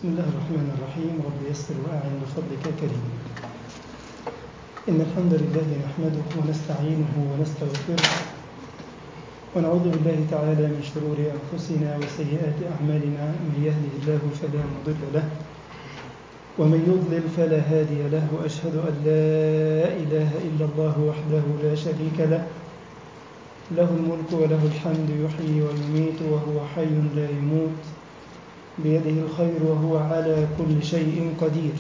بسم الله الرحمن الرحيم. رب يسر وأعن بفضلك كريم. إن الحمد لله نحمده ونستعينه ونستغفره ونعوذ بالله تعالى من شرور أنفسنا وسيئات أعمالنا. من يهده الله فلا مضل له ومن يضلل فلا هادي له، وأشهد أن لا إله إلا الله وحده لا شريك له، له الملك وله الحمد، يحيي ويميت وهو حي لا يموت، بيده الخير وهو على كل شيء قدير.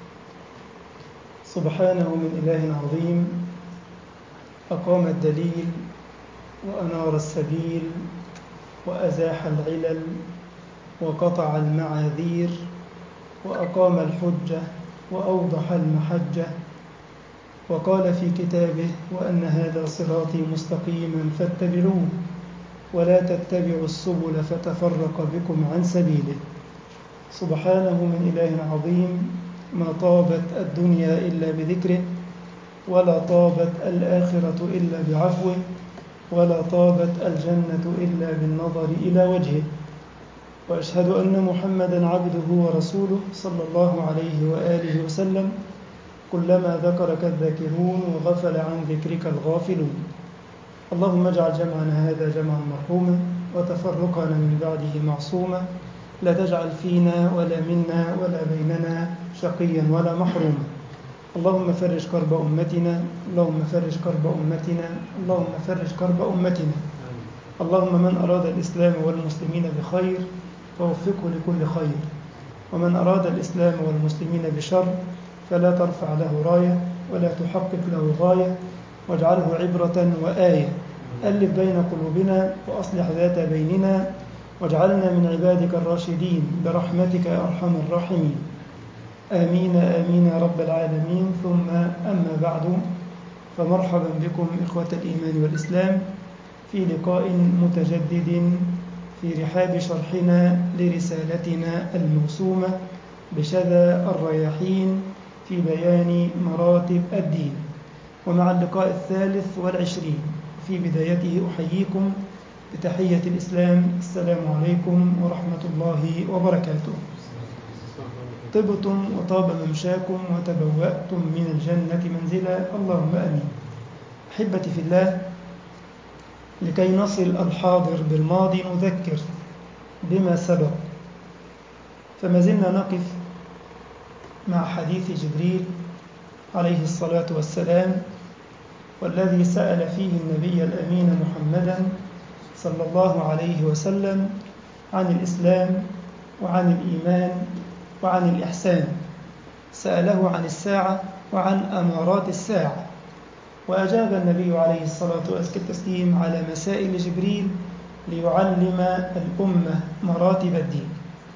سبحانه من إله عظيم أقام الدليل وأنار السبيل وأزاح العلل وقطع المعاذير وأقام الحجة وأوضح المحجة، وقال في كتابه: وأن هذا صراطي مستقيما فاتبعوه ولا تتبعوا السبل فتفرق بكم عن سبيله. سبحانه من إله عظيم ما طابت الدنيا إلا بذكره، ولا طابت الآخرة إلا بعفوه، ولا طابت الجنة إلا بالنظر إلى وجهه. وأشهد أن محمدا عبده ورسوله صلى الله عليه وآله وسلم، كلما ذكرك الذاكرون وغفل عن ذكرك الغافلون. اللهم اجعل جمعنا هذا جمعا مرحوما وتفرقنا من بعده معصوما، لا تجعل فينا ولا منا ولا بيننا شقيا ولا محروما. اللهم فرج كرب أمتنا، اللهم فرج كرب أمتنا، اللهم فرج كرب أمتنا. اللهم من أراد الإسلام والمسلمين بخير فوفقه لكل خير، ومن أراد الإسلام والمسلمين بشر فلا ترفع له راية ولا تحقق له غاية، واجعله عبرة وآية. ألف بين قلوبنا وأصلح ذات بيننا، واجعلنا من عبادك الراشدين برحمتك يا أرحم الراحمين. آمين آمين يا رب العالمين. ثم أما بعد، فمرحبا بكم إخوة الإيمان والإسلام في لقاء متجدد في رحاب شرحنا لرسالتنا الموسومة بشذا الرياحين في بيان مراتب الدين، ومع اللقاء 23 في بدايته أحييكم بتحية الإسلام: السلام عليكم ورحمة الله وبركاته. طبتم وطاب ممشاكم وتبوأتم من الجنة منزلا، اللهم آمين. أحبتي في الله، لكي نصل الحاضر بالماضي نذكر بما سبق. فما زلنا نقف مع حديث جبريل عليه الصلاة والسلام، والذي سأل فيه النبي الأمين محمدا صلى الله عليه وسلم عن الإسلام وعن الإيمان وعن الإحسان. سأله عن الساعة وعن أمارات الساعة، وأجاب النبي عليه الصلاة والسلام على مسائل جبريل ليعلم الأمة مراتب الدين.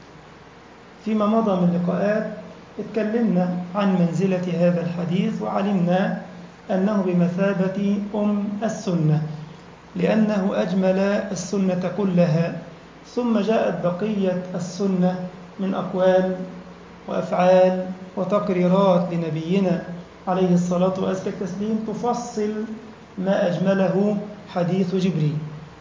فيما مضى من لقاءات اتكلمنا عن منزلة هذا الحديث، وعلمنا أنه بمثابة السنة، لأنه أجمل السنة كلها، ثم جاءت بقية السنة من أقوال وأفعال وتقريرات لنبينا عليه الصلاة والسلام تفصل ما أجمله حديث جبريل.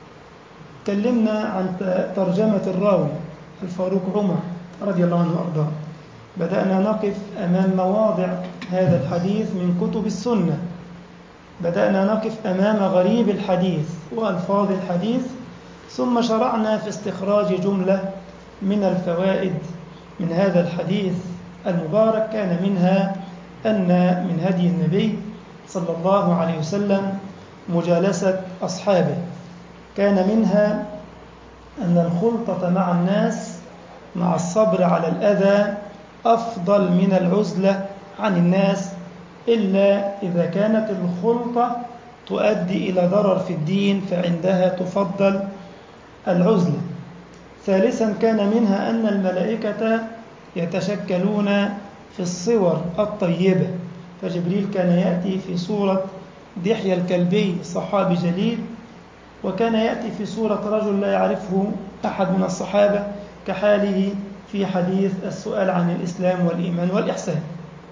تكلمنا عن ترجمة الراوي الفاروق عمر رضي الله عنه وأرضاه. بدأنا نقف أمام مواضع هذا الحديث من كتب السنة، بدأنا نقف أمام غريب الحديث وألفاظ الحديث، ثم شرعنا في استخراج جملة من الفوائد من هذا الحديث المبارك. كان منها أن من هدي النبي صلى الله عليه وسلم مجالسة أصحابه، كان منها أن الخلطة مع الناس مع الصبر على الأذى أفضل من العزلة عن الناس، إلا إذا كانت الخلطة تؤدي إلى ضرر في الدين، فعندها تفضل العزلة. ثالثا كان منها أن الملائكة يتشكلون في الصور الطيبة، فجبريل كان يأتي في صورة دحية الكلبي صحابي جليل، وكان يأتي في صورة رجل لا يعرفه أحد من الصحابة، كحاله في حديث السؤال عن الإسلام والإيمان والإحسان.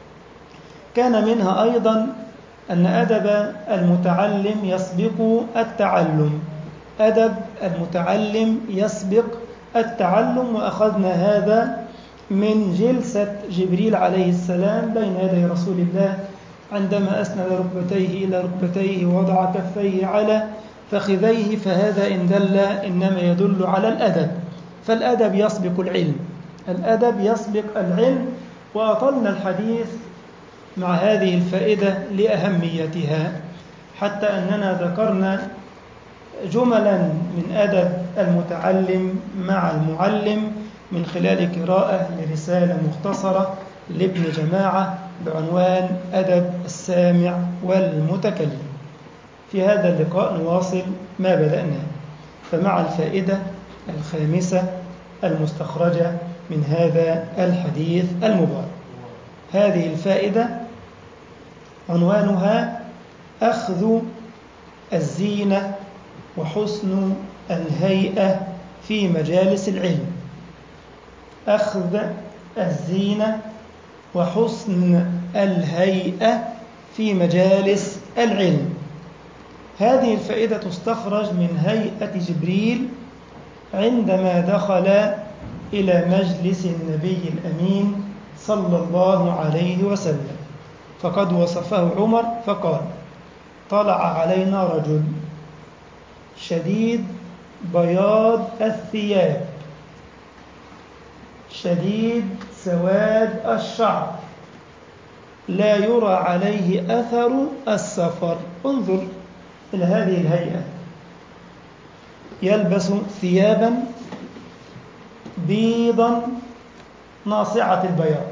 كان منها أيضا أن أدب المتعلم يسبق التعلم، أدب المتعلم يسبق التعلم، وأخذنا هذا من جلسة جبريل عليه السلام بين يدي رسول الله عندما أسند ركبتيه إلى ركبتيه ووضع كفيه على فخذيه، فهذا إن دل إنما يدل على الأدب، فالأدب يسبق العلم، الأدب يسبق العلم. وأطلنا الحديث مع هذه الفائدة لأهميتها، حتى أننا ذكرنا جملا من أدب المتعلم مع المعلم من خلال قراءة لرسالة مختصرة لابن جماعة بعنوان أدب السامع والمتكلم. في هذا اللقاء نواصل ما بدأناه، فمع الفائدة الخامسة المستخرجة من هذا الحديث المبارك. هذه الفائدة عنوانها أخذ الزينة وحسن الهيئة في مجالس العلم. أخذ الزينة وحسن الهيئة في مجالس العلم. هذه الفائدة تستخرج من هيئة جبريل عندما دخل إلى مجلس النبي الأمين صلى الله عليه وسلم، فقد وصفه عمر فقال: طلع علينا رجل شديد بياض الثياب شديد سواد الشعر لا يرى عليه أثر السفر. انظر إلى هذه الهيئة، يلبس ثيابا بيضا ناصعة البياض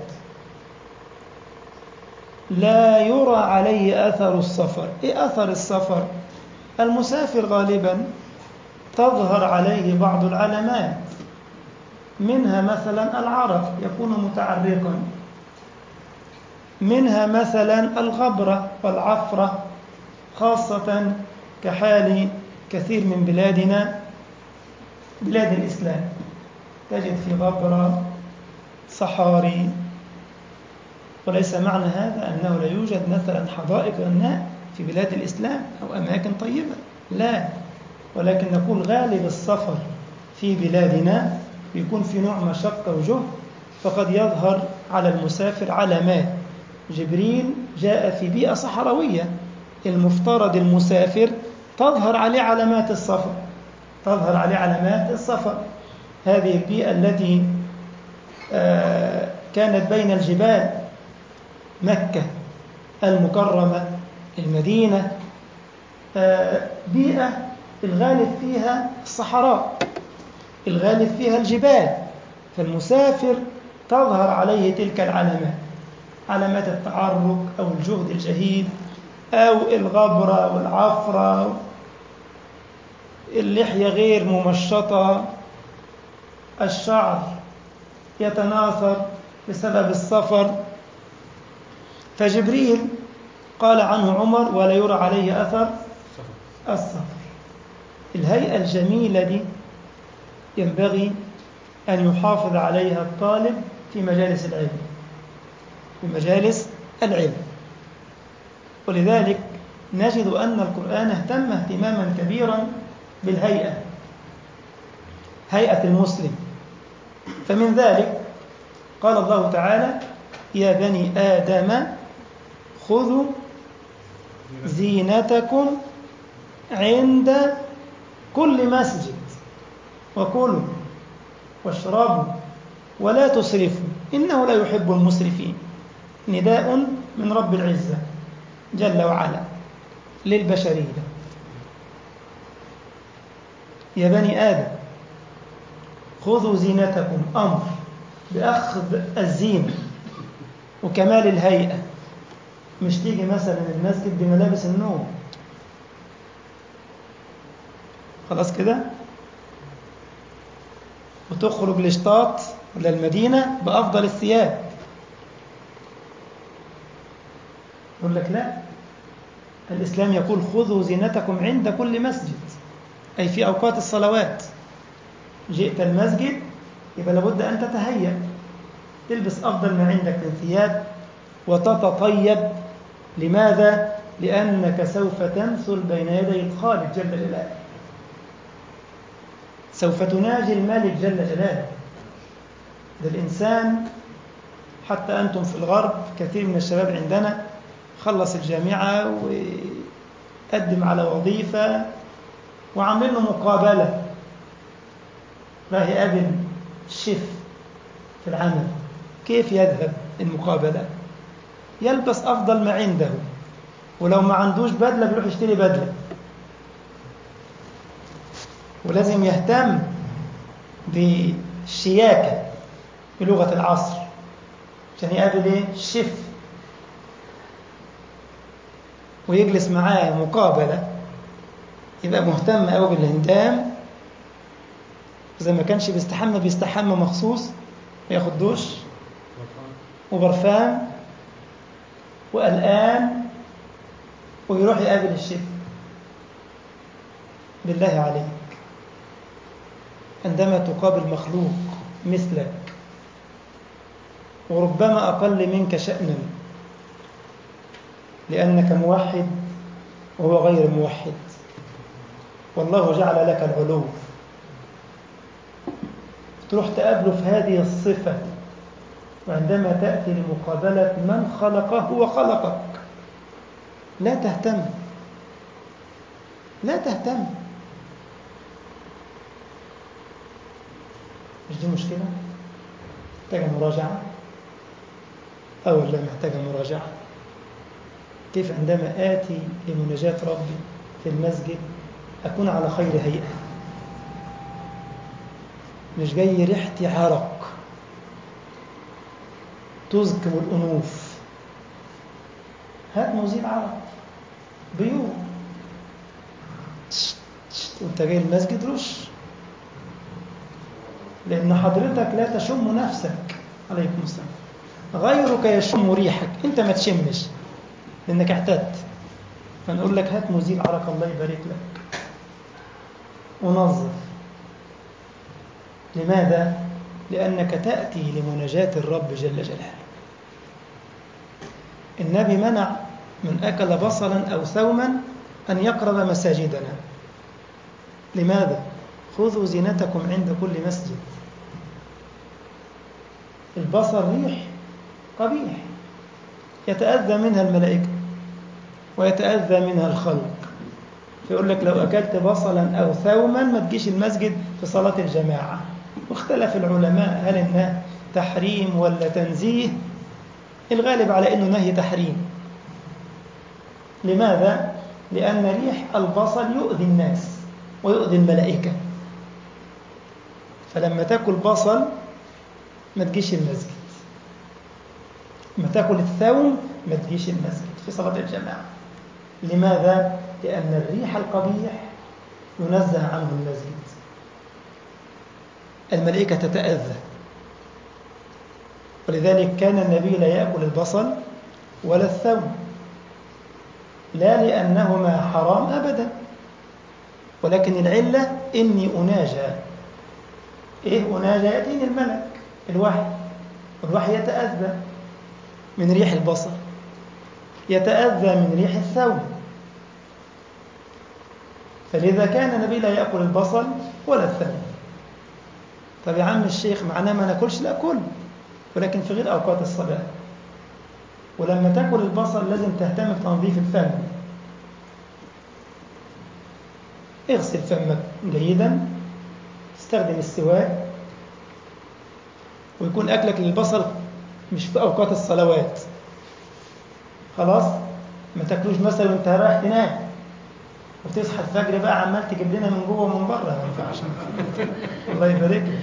لا يرى عليه أثر السفر. إيه أثر السفر؟ المسافر غالبا تظهر عليه بعض العلامات، منها مثلا العرق يكون متعرقا، منها مثلا الغبرة والعفرة، خاصة كحال كثير من بلادنا بلاد الإسلام، تجد في غبرة صحاري. وليس معنى هذا أنه لا يوجد مثلا حدائق غناء في بلاد الإسلام أو أماكن طيبة، لا، ولكن نقول غالب السفر في بلادنا يكون في نوع مشقة وجهد، فقد يظهر على المسافر علامات. جبريل جاء في بيئة صحراوية، المفترض المسافر تظهر عليه علامات السفر، تظهر عليه علامات السفر. هذه البيئة التي كانت بين الجبال، مكة المكرمة، المدينة، بيئة الغالب فيها الصحراء، الغالب فيها الجبال، فالمسافر تظهر عليه تلك العلامات، علامات التعرق أو الجهد الجهيد أو الغبرة والعفرة، اللحية غير ممشطة، الشعر يتناثر بسبب السفر. فجبريل قال عنه عمر: ولا يرى عليه أثر السفر. الهيئة الجميلة دي ينبغي أن يحافظ عليها الطالب في مجالس العلم، في مجالس العلم. ولذلك نجد أن القرآن اهتم اهتماما كبيرا بالهيئة، هيئة المسلم. فمن ذلك قال الله تعالى: يا بني آدم خذوا زينتكم عند كل مسجد وكلوا واشربوا ولا تسرفوا إنه لا يحب المسرفين. نداء من رب العزة جل وعلا للبشرية. يا بني آدم خذوا زينتكم، أمر بأخذ الزينة وكمال الهيئة. مش تيجي مثلا المسجد بملابس النوم خلاص كده، وتخرج لشطاط ولا المدينة بأفضل الثياب. يقول لك لا، الإسلام يقول خذوا زينتكم عند كل مسجد، أي في أوقات الصلوات. جئت المسجد يبقى لابد أن تتهيأ، تلبس أفضل ما عندك من ثياب وتتطيب. لماذا؟ لأنك سوف تمثل بين يدي الخالق جل جلاله، سوف تناجي الملك جل جلاله. ده الإنسان حتى أنتم في الغرب كثير من الشباب عندنا خلص الجامعة وقدم على وظيفة وعاملين له مقابلة، راح يقابل الشيف في العمل. كيف يذهب المقابلة؟ يلبس أفضل ما عنده، ولو ما عندوش بدلة بيروح يشتري بدلة، ولازم يهتم بالشياكة بلغة العصر عشان يقابل ايه؟ الشيف، ويجلس معاه مقابلة، يبقى مهتم قوي بالهندام. إذا ما كانش بيستحمى مخصوص، وياخد دوش وبرفان وقلقان، ويروح يقابل الشيف. بالله عليك، عندما تقابل مخلوق مثلك وربما أقل منك شأنا لأنك موحد وهو غير موحد، والله جعل لك العلو، تروح تقابله في هذه الصفة، وعندما تأتي لمقابلة من خلقه وخلقك لا تهتم، لا تهتم. مش دي مشكلة؟ محتاجة مراجعة؟ أو لا محتاجة مراجعة؟ كيف عندما آتي لمناجاة ربي في المسجد أكون على خير هيئة، مش جاي ريحتي عرق تزكم الأنوف. هات مزيل عرق بيور، وانت جاي المسجد رش، لأن حضرتك لا تشم نفسك. عليكم السلام. غيرك يشم ريحك، انت ما تشمش لأنك اعتدت. فنقول لك هات مزيل عرق، الله يبارك لك، ونظف. لماذا؟ لأنك تأتي لمناجاة الرب جل جلاله. النبي منع من أكل بصلا أو ثوما أن يقرب مساجدنا. لماذا؟ خذوا زينتكم عند كل مسجد. البصل ريح قبيح يتأذى منها الملائكة ويتأذى منها الخلق، فيقول لك لو أكلت بصلا أو ثوما ما تجيش المسجد في صلاة الجماعة. واختلف العلماء هل إنه تحريم ولا تنزيه. الغالب على إنه نهي تحريم. لماذا؟ لأن ريح البصل يؤذي الناس ويؤذي الملائكة، فلما تأكل بصل ما تجيش المسجد، لما تأكل الثوم ما تجيش المسجد في صلاة الجماعة. لماذا؟ لأن الريح القبيح ينزه عنه المسجد، الملائكة تتأذى. ولذلك كان النبي لا يأكل البصل ولا الثوم، لا لأنهما حرام أبدا، ولكن العلة إني أناجى. إيه أناجى؟ يأتيني الملك الوحي يتأذى من ريح البصل، يتأذى من ريح الثوم. فلذا كان النبي لا يأكل البصل ولا الثوم. طب يا عم الشيخ معناه ما ناكلش؟ لا، كل، ولكن في غير أوقات الصلاة. ولما تأكل البصل لازم تهتم بتنظيف الفم. اغسل فمك جيدا، استخدم السواك، ويكون أكلك للبصل مش في أوقات الصلوات. خلاص، ما تاكلوش مثلا وانت رايح تنام وتصحى الفجر بقى عمال تجيب لنا من جوه ومن بره، ما ينفعش. الله يبارك لك.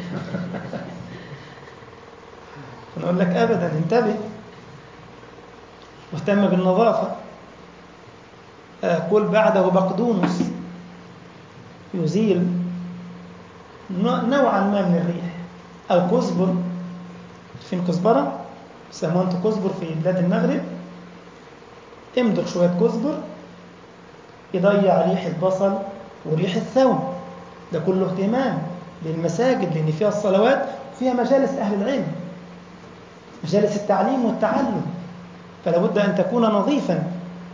فنقول لك أبدا، انتبه واهتم بالنظافة. كل بعده بقدونس يزيل نوعا ما من الريح، أو كزبر. فين كزبرة؟ يسموها انتوا كزبر في بلاد المغرب. امضغ شوية كزبر يضيع ريح البصل وريح الثوم. ده كله اهتمام للمساجد، لأن فيها الصلوات وفيها مجالس أهل العلم، مجالس التعليم والتعلم، فلا بد أن تكون نظيفا.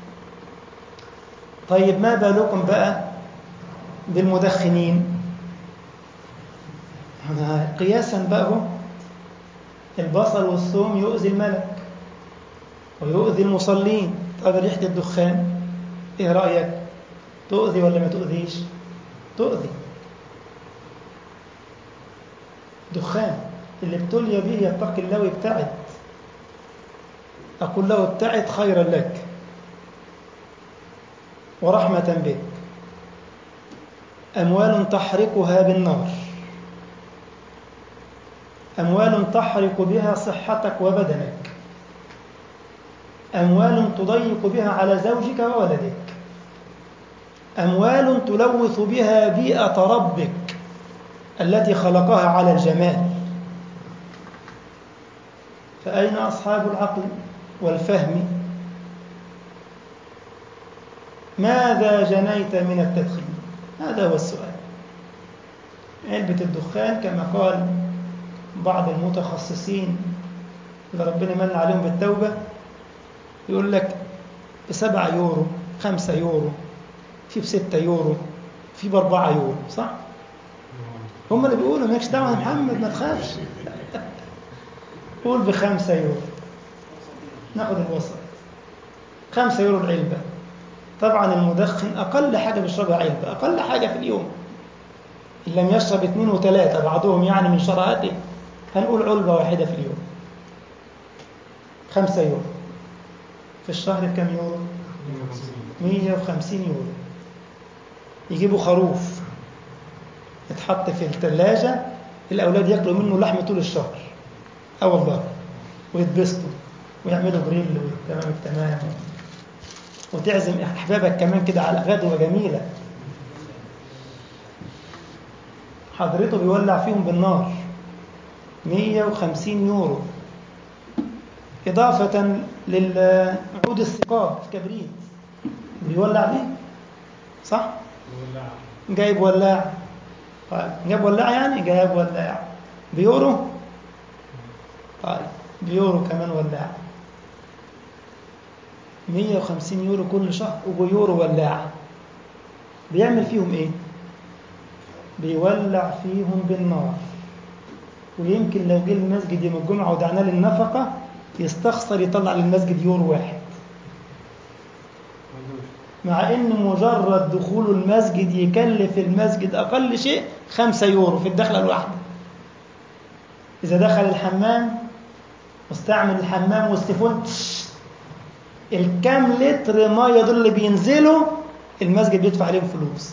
طيب ما بالكم بقى بالمدخنين؟ قياسا بقى البصل والثوم يؤذي الملك ويؤذي المصلين. طب ريحة الدخان إيه رأيك؟ تؤذي ولا ما تؤذيش؟ تؤذي. دخان اللي ابتلي به يتقي الله ويبتعد. أقول له ابتعد خيرا لك ورحمة بك. أموال تحرقها بالنار، أموال تحرق بها صحتك وبدنك، أموال تضيق بها على زوجك وولدك، أموال تلوث بها بيئة ربك التي خلقها على الجمال. فأين أصحاب العقل والفهم؟ ماذا جنيت من التدخين؟ هذا هو السؤال. علبة الدخان كما قال بعض المتخصصين اللي ربنا من عليهم بالتوبة، يقول لك ب7 يورو، 5 يورو، في ب6 يورو، في ب4 يورو، صح؟ هم اللي بيقولوا مالكش دعوة يا محمد، ما تخافش. قول ب5 يورو، ناخد الوسط. 5 يورو العلبة. طبعا المدخن أقل حاجة بيشربها علبة، أقل حاجة في اليوم، إن لم يشرب 2 و3 بعضهم يعني من شراهته، هنقول علبة واحدة في اليوم. 5 يورو في الشهر بكم يورو؟ 150 يورو. يجيبوا خروف يتحط في الثلاجة، الأولاد يأكلوا منه لحم طول الشهر. والله، ويتبسطوا ويعملوا جريل وتمام التمام، وتعزم أحبابك كمان كده على غدوة جميلة. حضرته بيولع فيهم بالنار. 150 يورو، إضافة للعود الثقاب الكبريت بيولع بيه، صح؟ جايب ولاع. طيب جايب ولاع يعني جايب ولاع بيورو. طيب بيورو كمان ولاع. 150 يورو كل شهر وبيورو ولاع. بيعمل فيهم ايه؟ بيولع فيهم بالنار. ويمكن لو جه المسجد يوم الجمعة ودعنا للنفقة يستخسر يطلع للمسجد يورو واحد، مع ان مجرد دخول المسجد يكلف المسجد اقل شيء 5 يورو في الدخلة الواحدة. اذا دخل الحمام واستعمل الحمام والسيفون، الكام لتر ميه دول اللي بينزلوا المسجد بيدفع عليهم فلوس.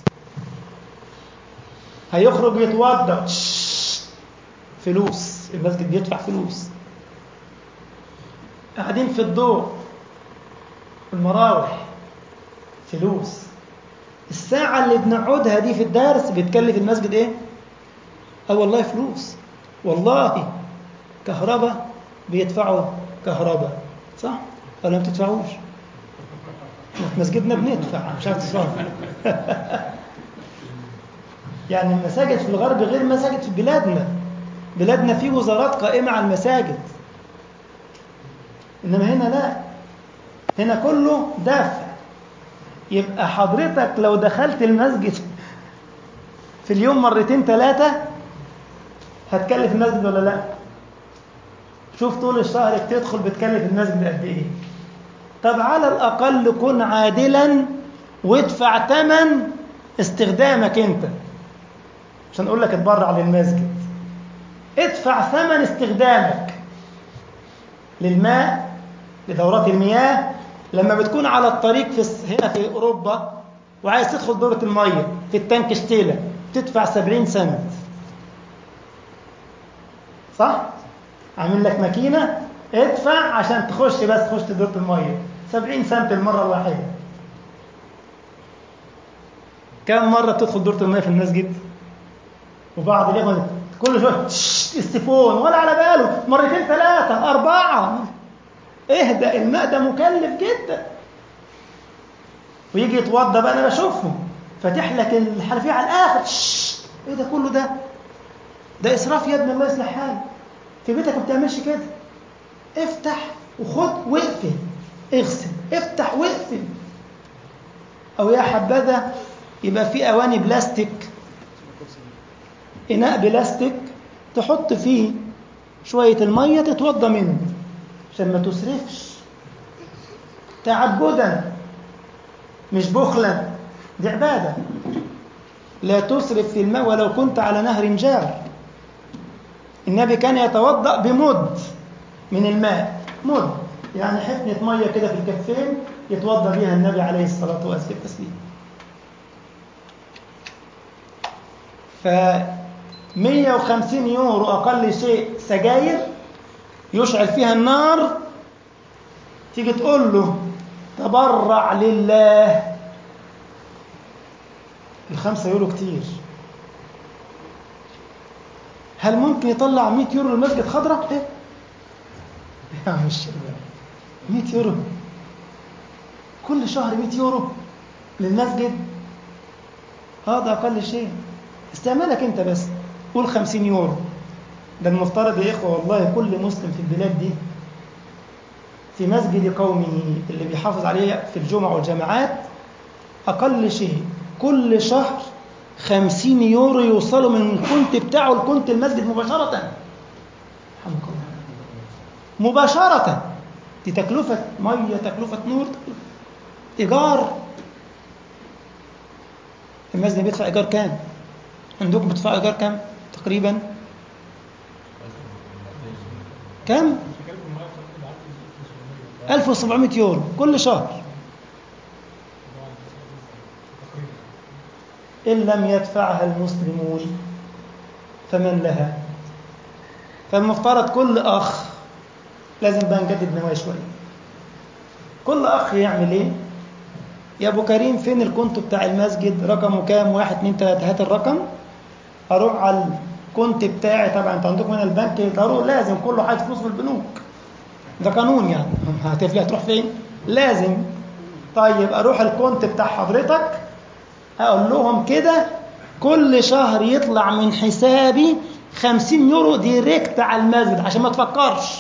هيخرج يتوضا، فلوس، المسجد بيدفع فلوس. قاعدين في الضوء، المراوح، فلوس. الساعة اللي بنقعدها دي في الدرس بتكلف المسجد ايه؟ والله فلوس، والله. كهرباء بيدفعوا كهرباء، صح؟ ولا ما بتدفعوش؟ في مسجدنا بندفع، مش عارف تصرف. يعني المساجد في الغرب غير المساجد في بلادنا. بلادنا فيه وزارات قائمة على المساجد، إنما هنا لا، هنا كله دافع. يبقى حضرتك لو دخلت المسجد في اليوم 2 3 هتكلف المسجد ولا لا؟ شوف طول الشهر تدخل بتكلف المسجد قد ايه؟ طب على الأقل كن عادلا وادفع ثمن استخدامك انت، عشان اقول لك اتبرع للمسجد. ادفع ثمن استخدامك للماء، لدورات المياه. لما بتكون على الطريق هنا في أوروبا وعايز تدخل دورة المية في التانك شتيلة تدفع 70 سنت، صح؟ عامل لك ماكينة ادفع عشان تخش، بس تخش دورة المية 70 سنت المرة الواحدة. كم مرة بتدخل دورة المية في المسجد؟ وبعض الإخوة كل شوية السيفون ولا على باله، 2 3 4. اهدأ، الماء ده مكلف جدا. ويجي يتوضى بقى، انا بشوفهم فاتح لك الحنفيه على الاخر، ايه ده كله؟ ده اسراف يا ابن الله، يصلح حالك. في بيتك ما بتعملش كده. افتح وخد واقفل، اغسل، افتح واقفل. او يا حبذا يبقى في اواني بلاستيك، اناء بلاستيك تحط فيه شوية المية تتوضى منه عشان ما تسرفش، تعبدا مش بخلا، دي عبادة. لا تسرف في الماء ولو كنت على نهر جار. النبي كان يتوضأ بمد من الماء، مد يعني حفنة مية كده في الكفين يتوضأ بها النبي عليه الصلاة والتسليم. ف 150 يورو أقل شيء سجاير يشعل فيها النار، تيجي تقول له تبرع لله، ال5 يورو كتير. هل ممكن يطلع 100 يورو للمسجد خضراء؟ ايه يا عم الشباب، 100 يورو كل شهر، 100 يورو للمسجد، هذا أقل شيء. استعمالك أنت بس، قول 50 يورو. ده المفترض يا إخوة والله كل مسلم في البلاد دي في مسجد قومه اللي بيحافظ عليه في الجمعة والجماعات أقل شيء كل شهر 50 يورو يوصلوا من الكونت بتاعه لكونت المسجد مباشرة. رحمك الله. مباشرة. دي تكلفة مية، تكلفة نور، تكلفة إيجار. المسجد بيدفع إيجار كام؟ عندكم بتدفع إيجار كام تقريبا؟ كم؟ 1700 يورو كل شهر. إن لم يدفعها المسلمون فمن لها؟ فالمفترض كل أخ لازم بقى نجدد نوايا شوية. كل أخ يعمل إيه؟ يا أبو كريم فين الكونت بتاع المسجد؟ رقمه كام؟ 1 2 3، هات الرقم. أروح على الكونت بتاعي. طبعا أنت عندكم هنا البنك ضروري لازم كله حاطط فلوس في البنوك، ده قانون يعني. هتروح فين؟ لازم. طيب أروح الكونت بتاع حضرتك، أقول لهم كده كل شهر يطلع من حسابي 50 يورو ديريكت على المسجد عشان ما تفكرش.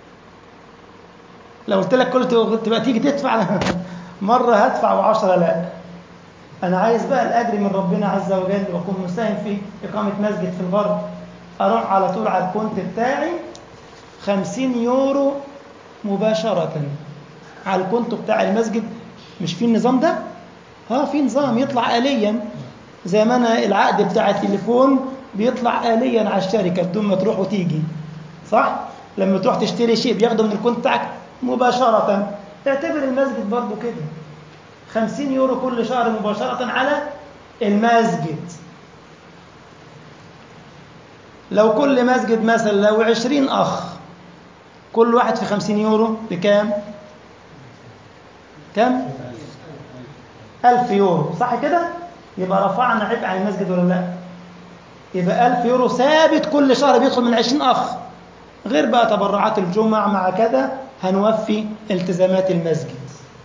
لو قلت لك كل تبقى تيجي تدفع مرة هدفع و10 لا. أنا عايز بقى الأجر من ربنا عز وجل وأكون مساهم في إقامة مسجد في الغرب. أروح على طول على الكونت بتاعي 50 يورو مباشرة على الكونت بتاع المسجد. مش في النظام ده؟ في نظام يطلع آليا، زي ما أنا العقد بتاع التليفون بيطلع آليا على الشركة بدون ما تروح وتيجي، صح؟ لما تروح تشتري شيء بياخده من الكونت بتاعك مباشرة. اعتبر المسجد برضو كده 50 يورو كل شهر مباشرة على المسجد. لو كل مسجد مثلا لو 20 أخ كل واحد في 50 يورو بكام؟ كم؟ 1000 يورو، صح كده؟ يبقى رفعنا عبء عن المسجد ولا لا؟ يبقى 1000 يورو ثابت كل شهر بيدخل من 20 أخ، غير بقى تبرعات الجمعة مع كذا هنوفي التزامات المسجد.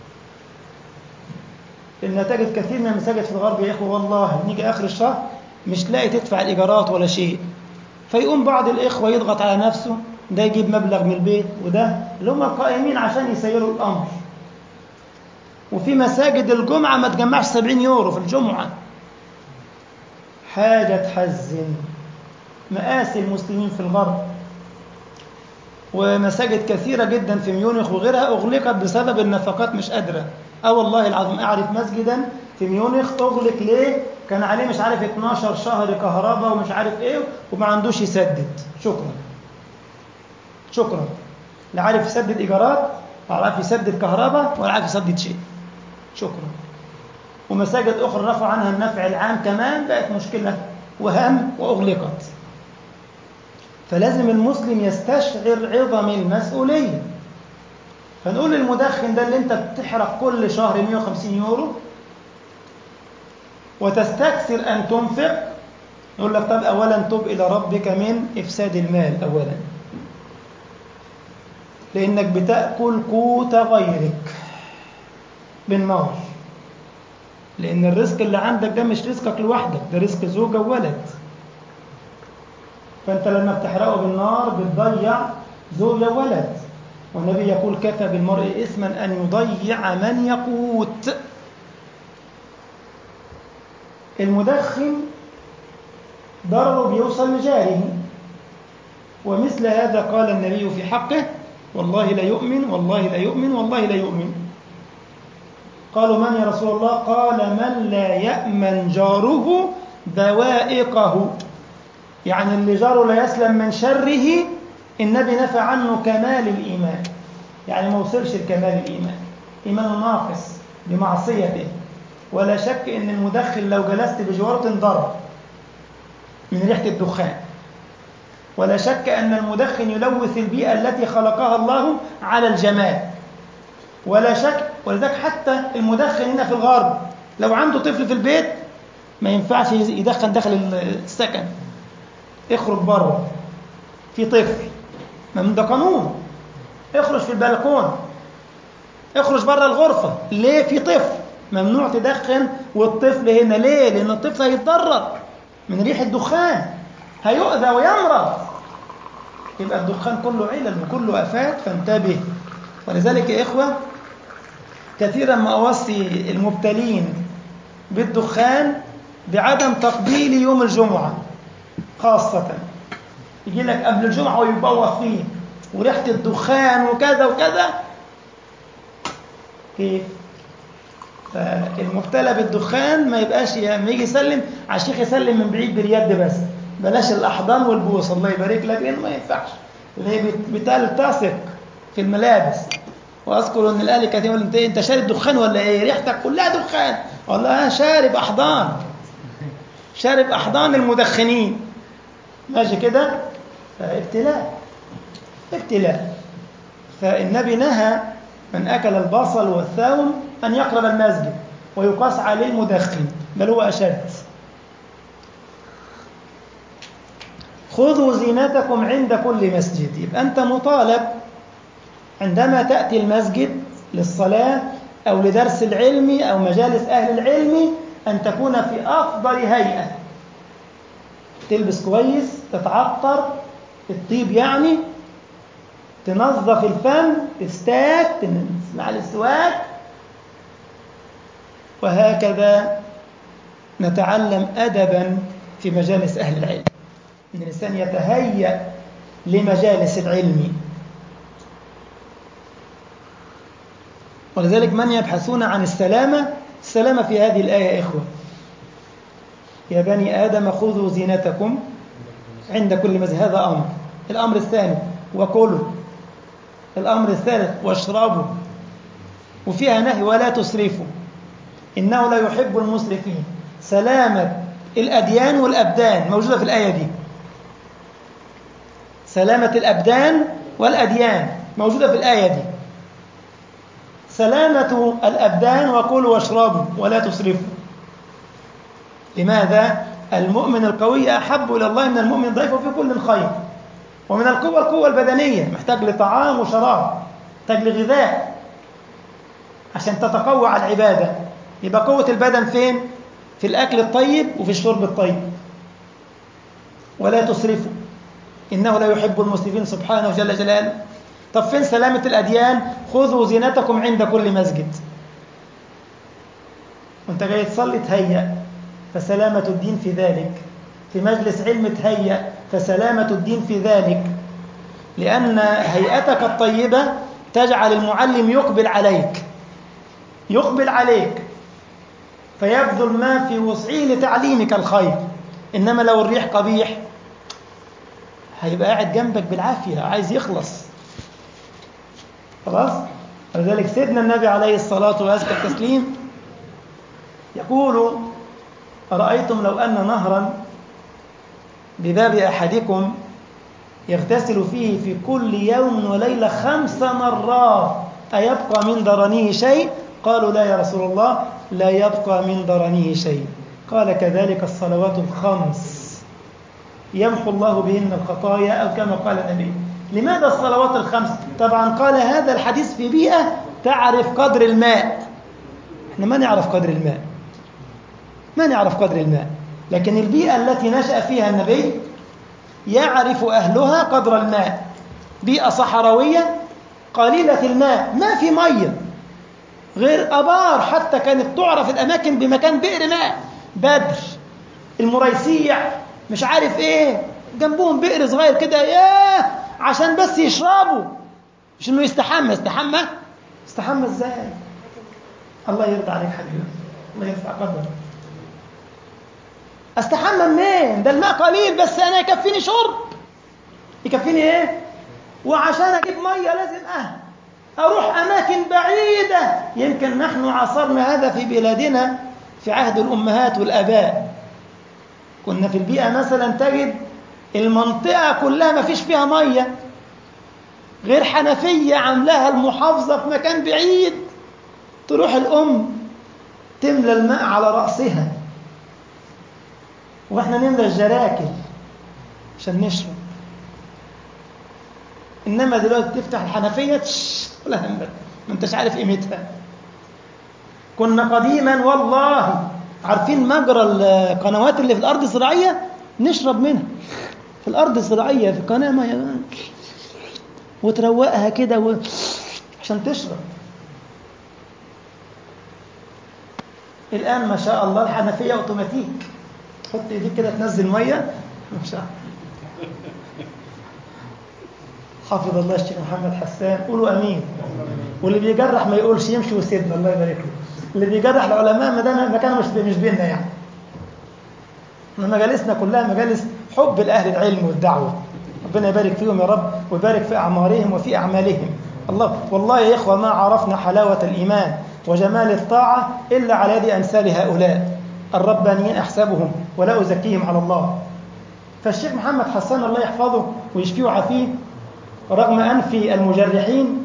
لأن تجد كثير من المساجد في الغرب يا إخوة والله نيجي آخر الشهر مش لاقي تدفع الإيجارات ولا شيء، فيقوم بعض الإخوة يضغط على نفسه، ده يجيب مبلغ من البيت وده اللي هم القائمين عشان يسيروا الأمر. وفي مساجد الجمعة ما تجمعش 70 يورو في الجمعة. حاجة تحزن. مآسي المسلمين في الغرب، ومساجد كثيرة جدا في ميونخ وغيرها أغلقت بسبب النفقات، مش قادرة. والله العظيم أعرف مسجدا في ميونخ أغلق ليه؟ كان عليه مش عارف 12 شهر كهرباء ومش عارف إيه وما عندوش يسدد. شكرا. لا عارف يسدد إيجارات ولا عارف يسدد كهرباء ولا عارف يسدد شيء. شكرا. ومساجد أخرى رفع عنها النفع العام كمان بقت مشكلة وهم وأغلقت. فلازم المسلم يستشعر عظم المسؤولية. فنقول للمدخن ده اللي انت بتحرق كل شهر 150 يورو وتستكثر أن تنفق، نقول لك طب أولا تب إلى ربك من إفساد المال أولا، لأنك بتأكل قوت غيرك بالنار. لأن الرزق اللي عندك ده مش رزقك لوحدك، ده رزق زوجة وولد. فأنت لما بتحرقه بالنار بتضيع زوجة وولد. والنبي يقول كفى بالمرء إثما أن يضيع من يقوت. المدخن ضرره بيوصل لجاره، ومثل هذا قال النبي في حقه: والله لا يؤمن، والله لا يؤمن، والله لا يؤمن. قالوا: من يا رسول الله؟ قال: من لا يأمن جاره بوائقه، يعني اللي جاره لا يسلم من شره. النبي نفى عنه كمال الإيمان، يعني ما وصلش لكمال الإيمان، إيمان ناقص بمعصيته. ولا شك أن المدخن لو جلست بجواره تنضر من ريحة الدخان. ولا شك أن المدخن يلوث البيئة التي خلقها الله على الجمال. ولا شك، ولذلك حتى المدخن هنا في الغرب لو عنده طفل في البيت ما ينفعش يدخن داخل السكن، اخرج بره، في طفل، ما من ده قانون، اخرج في البلكون، اخرج بره الغرفة. ليه؟ في طفل، ممنوع تدخن والطفل هنا. ليه؟ لأن الطفل هيتضرر من ريح الدخان، هيؤذى ويمرض. يبقى الدخان كله علل وكله آفات، فانتبه. ولذلك يا إخوة كثيرا ما أوصي المبتلين بالدخان بعدم تقبيل يوم الجمعة خاصة. يجي لك قبل الجمعة ويبوخ فيه وريحة الدخان وكذا وكذا. كيف؟ فالمبتلى بالدخان ما يبقاش لما يجي يسلم على الشيخ يسلم من بعيد باليد بس، بلاش الأحضان والبوس، الله يبارك لك، لأنه ما ينفعش، اللي بتلتصق في الملابس. وأذكر أن الأهل كانوا يقولوا: أنت شارب دخان ولا إيه؟ ريحتك كلها دخان. والله أنا شارب أحضان، شارب أحضان المدخنين. ماشي كده؟ فابتلاء، ابتلاء. فالنبي نهى من أكل البصل والثوم أن يقرب المسجد، ويقاس عليه المدخن، بل هو أشد. خذوا زينتكم عند كل مسجد. يبقى أنت مطالب عندما تأتي المسجد للصلاة أو لدرس العلم أو مجالس أهل العلم أن تكون في أفضل هيئة، تلبس كويس، تتعطر، الطيب يعني، تنظف الفم، تستاك، تسمع السواك. وهكذا نتعلم أدبا في مجالس أهل العلم، أن الإنسان يتهيأ لمجالس العلم. ولذلك من يبحثون عن السلامة في هذه الآية يا إخوة: يا بني آدم خذوا زينتكم عند كل مسجد. هذا أمر. الأمر الثاني: وكلوا. الأمر الثالث: واشربوا. وفيها نهي: ولا تسرفوا إنه لا يحب المسرفين. سلامة الأديان والأبدان موجودة في الآية دي. سلامة الأبدان والأديان موجودة في الآية دي. سلامة الأبدان: وكلوا واشربوا ولا تسرفوا. لماذا؟ المؤمن القوي أحب إلى الله من المؤمن الضعيف، وفي كل خير. ومن القوة البدنية، محتاج لطعام وشراب، محتاج لغذاء عشان تتقوى على العبادة. يبقى قوة البدن فين؟ في الأكل الطيب وفي الشرب الطيب. ولا تسرفوا إنه لا يحب المسرفين سبحانه جل جلاله. طب فين سلامة الأديان؟ خذوا زينتكم عند كل مسجد. وانت جاي تصلي تهيأ، فسلامة الدين في ذلك. في مجلس علم تهيأ، فسلامة الدين في ذلك. لأن هيئتك الطيبة تجعل المعلم يقبل عليك فيبذل ما في وسعه لتعليمك الخير. إنما لو الريح قبيح هيبقى قاعد جنبك بالعافية عايز يخلص. خلاص؟ ولذلك سيدنا النبي عليه الصلاة وأزكى التسليم يقول: أرأيتم لو أن نهرا بباب أحدكم يغتسل فيه في كل يوم وليلة 5 مرات أيبقى من درنه شيء؟ قالوا: لا يا رسول الله، لا يبقى من درنه شيء. قال: كذلك الصلوات الخمس يمحو الله بهن الخطايا، أو كما قال النبي. لماذا الصلوات الخمس؟ طبعا قال هذا الحديث في بيئة تعرف قدر الماء. احنا ما نعرف قدر الماء، لكن البيئة التي نشأ فيها النبي يعرف أهلها قدر الماء. بيئة صحراوية قليلة الماء، ما في مية غير أبار، حتى كانت تعرف الأماكن بمكان بئر ماء، بدر، المريسيع، مش عارف إيه، جنبهم بئر صغير كده، ياه، عشان بس يشربوا، مش انه يستحمى ازاي؟ الله يرضى عليك حبيبي، الله يرفع قدرك. استحمى منين؟ ده الماء قليل، بس انا يكفيني شرب، يكفيني ايه؟ وعشان اجيب ميه لازم اروح اماكن بعيده. يمكن نحن عاصرنا هذا في بلادنا في عهد الامهات والاباء. كنا في البيئه مثلا تجد المنطقه كلها ما فيش فيها ميه غير حنفيه عاملاها المحافظه في مكان بعيد، تروح الام تملى الماء على راسها واحنا نملى الجراكل عشان نشرب. انما دلوقتي تفتح الحنفيه ولا همك، ما انتش عارف قيمتها. كنا قديما والله عارفين مجرى القنوات اللي في الارض الزراعيه نشرب منها، في الارض الزراعيه في قناه ميه وتروقها كده عشان تشرب. الان ما شاء الله الحنفيه اوتوماتيك، تحط ايديك كده تنزل ميه ما شاء الله. حافظ الله الشيخ محمد حسان، قولوا امين. واللي بيجرح ما يقولش، يمشي ويسيبنا، الله يبارك له. اللي بيجرح العلماء ما دام مكانه مش بيننا يعني. مجالسنا كلها مجالس حب الاهل العلم والدعوه، ربنا يبارك فيهم يا رب ويبارك في اعمارهم وفي اعمالهم. الله والله يا اخوه ما عرفنا حلاوه الايمان وجمال الطاعه الا على يد امثال هؤلاء الربانيين احسبهم ولا ازكيهم على الله. فالشيخ محمد حسان الله يحفظه ويشفيه ويعافيه رغم أنف المجرحين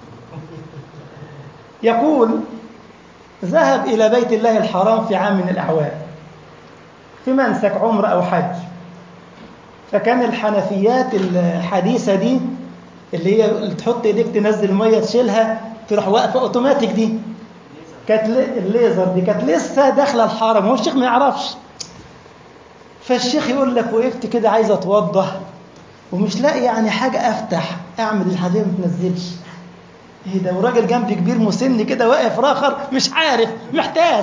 يقول: ذهب إلى بيت الله الحرام في عام من الأعوام في منسك عمر أو حج، فكان الحنفيات الحديثة دي اللي هي اللي تحط ايديك تنزل مية تشيلها تروح واقفة أوتوماتيك، دي كانت الليزر دي كانت لسه داخلة الحرم، هو الشيخ ما يعرفش. فالشيخ يقول لك وقفت كده عايز أتوضى ومش لاقي يعني حاجة أفتح أعمل الحدية ما تنزلش، إيه ده؟ وراجل جنبي كبير مسن كده واقف راخر مش عارف محتاس.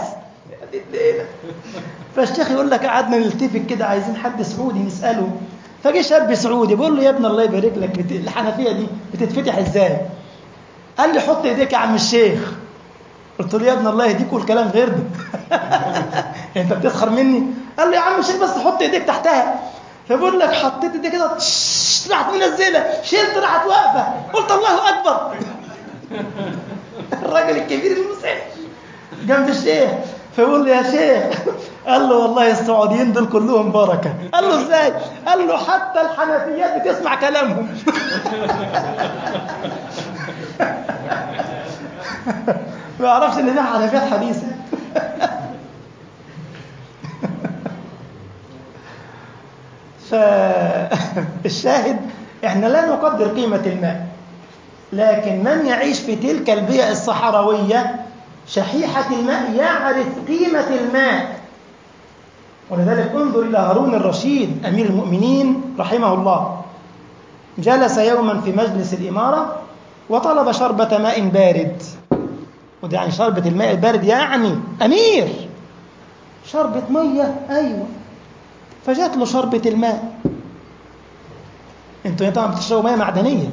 فالشيخ يقول لك قعدنا نلتفت كده عايزين حد سعودي نسأله، فجي شاب سعودي بقول له: يا ابن الله يبارك لك الحنفية دي بتتفتح إزاي؟ قال لي: حط إيديك يا عم الشيخ. قلت له: يا ابن الله يهديك والكلام غير ده. أنت بتسخر مني؟ قال لي: يا عم الشيخ بس حط إيديك تحتها. فبقول لك حطيت ايدي كده راحت منزله، شلت راحت واقفه، قلت الله اكبر. الراجل الكبير المسن جنب الشيخ فيقول له: يا شيخ. قال له: والله السعوديين دول كلهم بركه. قال له: ازاي؟ قال له: حتى الحنفيات بتسمع كلامهم. ما يعرفش ان ده حنفيات حديثه. فالشاهد احنا لا نقدر قيمة الماء، لكن من يعيش في تلك البيئة الصحراوية شحيحة الماء يعرف قيمة الماء. ولذلك انظر إلى هارون الرشيد أمير المؤمنين رحمه الله، جلس يوما في مجلس الإمارة وطلب شربة ماء بارد، وده يعني شربة الماء البارد يعني أمير، شربة مية، أيوة. فجات له شربة الماء. انتوا طبعا بتشربوا مية معدنية،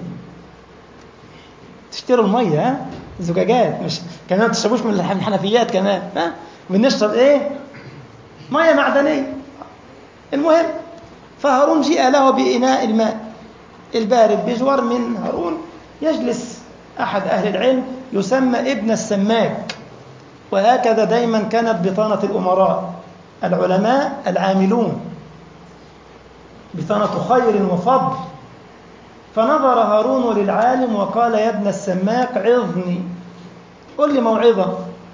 تشتروا المية زجاجات، مش كمان ما تشربوش من الحنفيات كمان، بنشرب ايه؟ مية معدنية. المهم فهارون جاء له بإناء الماء البارد، بجوار من هارون يجلس أحد أهل العلم يسمى ابن السماك، وهكذا دايما كانت بطانة الأمراء العلماء العاملون، بطانة خير وفضل. فنظر هارون للعالم وقال: يا ابن السماك عظني، قل لي موعظة.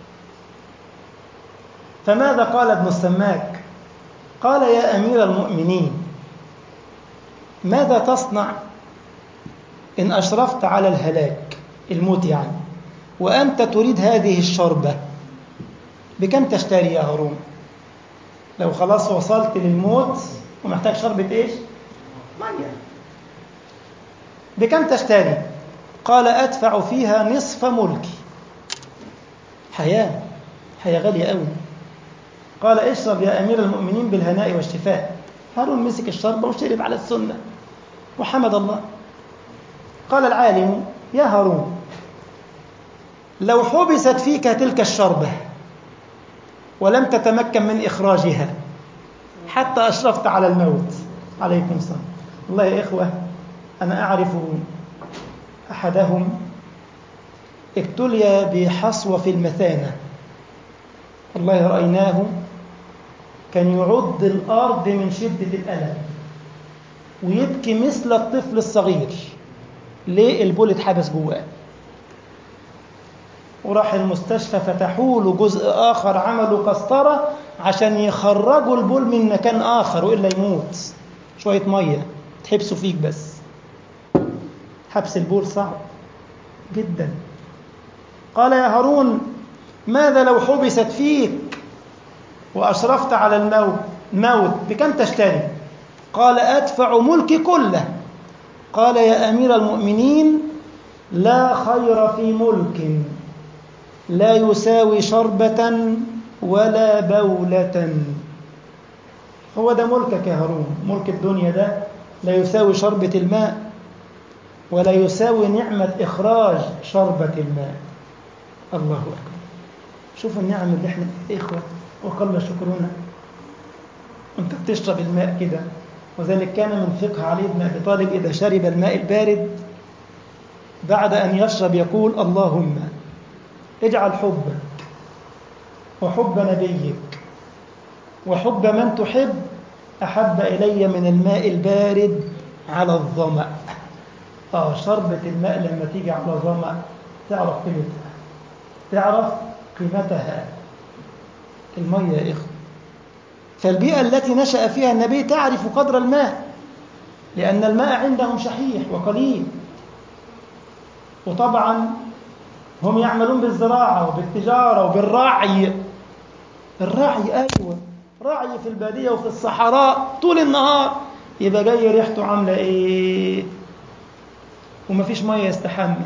فماذا قال ابن السماك؟ قال: يا أمير المؤمنين، ماذا تصنع إن أشرفت على الهلاك، الموت يعني، وأنت تريد هذه الشربة؟ بكم تشتري يا هارون؟ لو خلاص وصلت للموت ومحتاج شربة إيش؟ مية، بكم تشتري؟ قال: أدفع فيها نصف ملكي. حياة غالية أوي. قال: اشرب يا أمير المؤمنين بالهناء والشفاء. هارون مسك الشربة وشرب على السنة وحمد الله. قال العالم: يا هارون، لو حبست فيك تلك الشربة ولم تتمكن من إخراجها حتى أشرفت على الموت. عليكم السلام. والله يا إخوة، أنا أعرف أحدهم ابتلي بحصوة في المثانة، والله رأيناه كان يعض الأرض من شدة الألم ويبكي مثل الطفل الصغير. ليه؟ البول اتحبس جواه. وراح المستشفى فتحوا له جزء آخر، عملوا قسطرة عشان يخرجوا البول من مكان آخر وإلا يموت. شوية مية تحبسوا فيك بس. حبس البول صعب جدا. قال: يا هارون، ماذا لو حبست فيك وأشرفت على الموت بكم تشتري؟ قال: أدفع ملكي كله. قال: يا أمير المؤمنين، لا خير في ملك لا يساوي شربة ولا بولة. هو ده ملكك يا هارون. ملك الدنيا ده لا يساوي شربة الماء ولا يساوي نعمة إخراج شربة الماء. الله أكبر. شوفوا النعم اللي احنا إخوة وقل شكرنا. أنت بتشرب الماء كده. وذلك كان من فقه علي بن أبي طالب إذا شرب الماء البارد بعد أن يشرب يقول: اللهم اجعل حبك وحب نبيك وحب من تحب أحب إلي من الماء البارد على الظمأ. شربة الماء لما تيجي على ظمأ تعرف قيمتها، تعرف قيمتها. المية يا إخوة. فالبيئة التي نشأ فيها النبي تعرف قدر الماء، لأن الماء عندهم شحيح وقليل. وطبعا هم يعملون بالزراعة وبالتجارة وبالرعي. الرعي، أيوة، رعي في البادية وفي الصحراء طول النهار، يبقى جاي ريحته عاملة إيه؟ ومفيش مية يستحمى.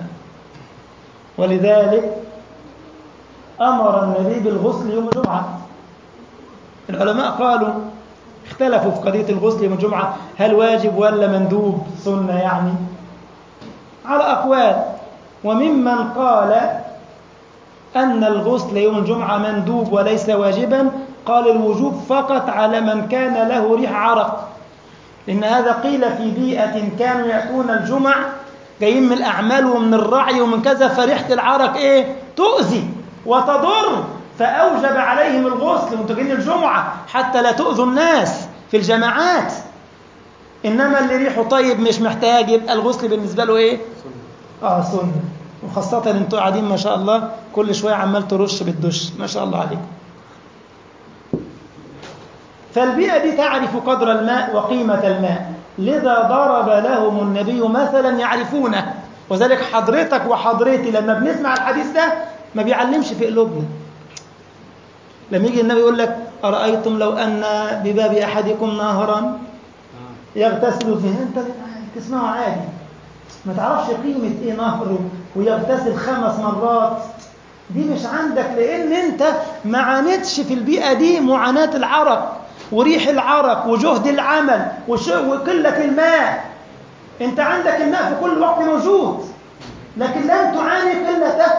ولذلك أمر النبي بالغسل يوم الجمعة. العلماء قالوا اختلفوا في قضية الغسل يوم الجمعة، هل واجب ولا مندوب سنة يعني، على أقوال. وممن قال أن الغسل يوم الجمعة مندوب وليس واجبا قال الوجوب فقط على من كان له ريح عرق، لأن هذا قيل في بيئة كانوا يأتون الجمع جايين من الأعمال ومن الرعي ومن كذا، فريحة العرق إيه؟ تؤذي وتضر، فأوجب عليهم الغسل وانتوا جايين الجمعة حتى لا تؤذوا الناس في الجماعات. إنما اللي ريحه طيب مش محتاج، يبقى الغسل بالنسبة له إيه؟ سنة. وخاصة انتوا قاعدين ما شاء الله كل شوية عمال ترش بالدش، ما شاء الله عليكم. فالبيئة دي تعرف قدر الماء وقيمة الماء، لذا ضرب لهم النبي مثلا يعرفونه. وذلك حضرتك وحضرتي لما بنسمع الحديث ده ما بيعلمش في قلوبنا. لما يجي النبي يقول لك: أرأيتم لو أن بباب أحدكم نهرا يغتسل فيه، أنت تسمعه عادي، ما تعرفش قيمة إيه نهر ويغتسل 5 مرات. دي مش عندك، لأن أنت ما عانتش في البيئة دي معاناة العرق وريح العرق وجهد العمل وقلة الماء. أنت عندك الماء في كل وقت موجود، لكن لم تعاني قلته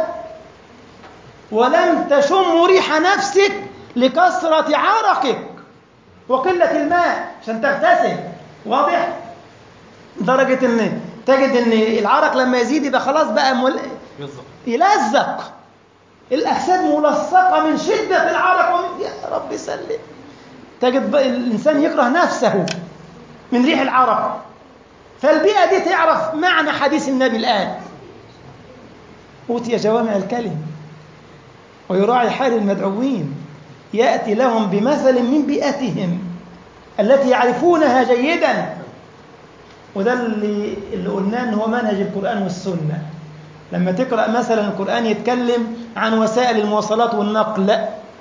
ولم تشم ريح نفسك لكثرة عرقك وقلة الماء عشان تغتسل. واضح؟ درجة أن تجد أن العرق لما يزيد يبقى خلاص بقى يلزق الأجساد ملصقة من شدة العرق يا رب سلم. تجد الإنسان يكره نفسه من ريح العرق. فالبيئة دي تعرف معنى حديث النبي الآن. أوتي جوامع الكلم ويراعي حال المدعوين، يأتي لهم بمثل من بيئتهم التي يعرفونها جيدا. وده اللي قلناه أنه هو منهج القرآن والسنة. لما تقرأ مثلا القرآن يتكلم عن وسائل المواصلات والنقل،